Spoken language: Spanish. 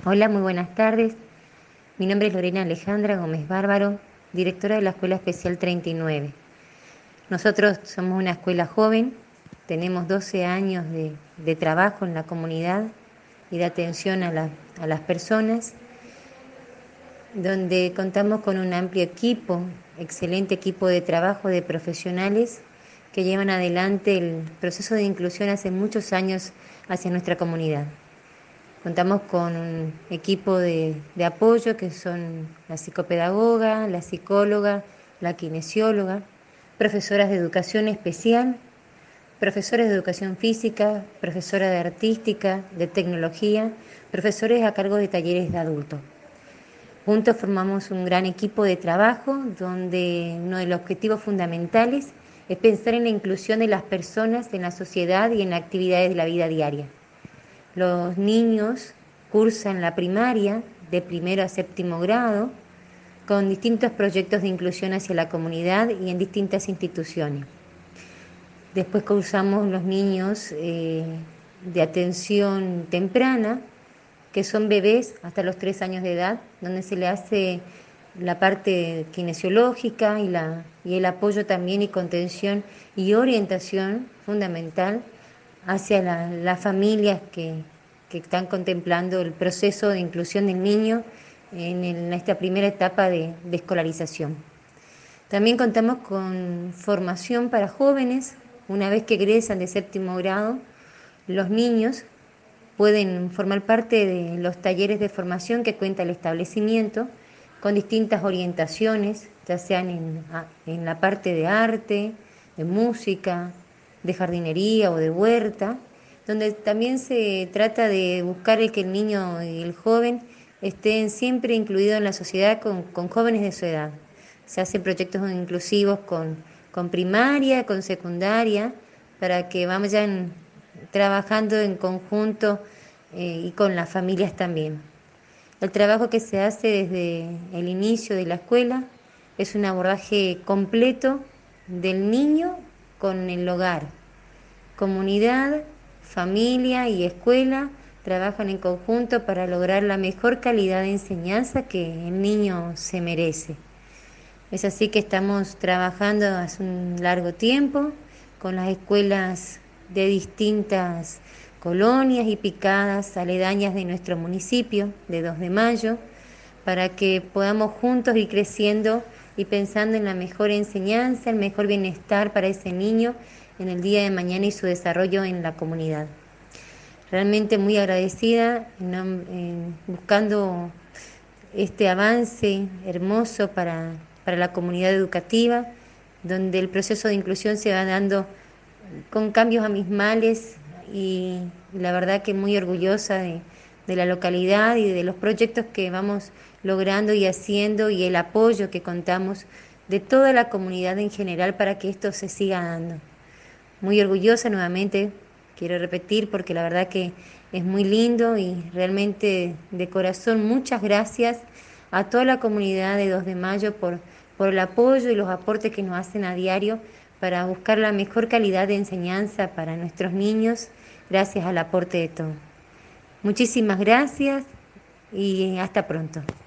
Hola, muy buenas tardes. Mi nombre es Lorena Alejandra Gómez Bárbaro, directora de la Escuela Especial 39. Nosotros somos una escuela joven, tenemos 12 años de trabajo en la comunidad y de atención a las personas, donde contamos con un amplio equipo, excelente equipo de trabajo de profesionales que llevan adelante el proceso de inclusión hace muchos años hacia nuestra comunidad. Contamos con un equipo de apoyo que son la psicopedagoga, la psicóloga, la kinesióloga, profesoras de educación especial, profesores de educación física, profesora de artística, de tecnología, profesores a cargo de talleres de adultos. Juntos formamos un gran equipo de trabajo donde uno de los objetivos fundamentales es pensar en la inclusión de las personas en la sociedad y en las actividades de la vida diaria. Los niños cursan la primaria de primero a séptimo grado con distintos proyectos de inclusión hacia la comunidad y en distintas instituciones. Después cursamos los niños de atención temprana, que son bebés hasta los 3 años de edad, donde se le hace la parte kinesiológica y el apoyo también y contención y orientación fundamental hacia las familias que están contemplando el proceso de inclusión del niño en esta primera etapa de escolarización. También contamos con formación para jóvenes. Una vez que egresan de séptimo grado, los niños pueden formar parte de los talleres de formación que cuenta el establecimiento, con distintas orientaciones, ya sean en la parte de arte, de música, de jardinería o de huerta, donde también se trata de buscar el que el niño y el joven estén siempre incluidos en la sociedad con jóvenes de su edad. Se hacen proyectos inclusivos con primaria, con secundaria, para que vayan trabajando en conjunto y con las familias también. El trabajo que se hace desde el inicio de la escuela es un abordaje completo del niño con el hogar. Comunidad, familia y escuela trabajan en conjunto para lograr la mejor calidad de enseñanza que el niño se merece. Es así que estamos trabajando hace un largo tiempo con las escuelas de distintas colonias y picadas aledañas de nuestro municipio de 2 de Mayo, para que podamos juntos ir creciendo y pensando en la mejor enseñanza, el mejor bienestar para ese niño en el día de mañana y su desarrollo en la comunidad. Realmente muy agradecida buscando este avance hermoso para la comunidad educativa, donde el proceso de inclusión se va dando con cambios abismales y la verdad que muy orgullosa de la localidad y de los proyectos que vamos logrando y haciendo y el apoyo que contamos de toda la comunidad en general para que esto se siga dando. Muy orgullosa nuevamente, quiero repetir porque la verdad que es muy lindo y realmente de corazón muchas gracias a toda la comunidad de 2 de Mayo por el apoyo y los aportes que nos hacen a diario para buscar la mejor calidad de enseñanza para nuestros niños, gracias al aporte de todos. Muchísimas gracias y hasta pronto.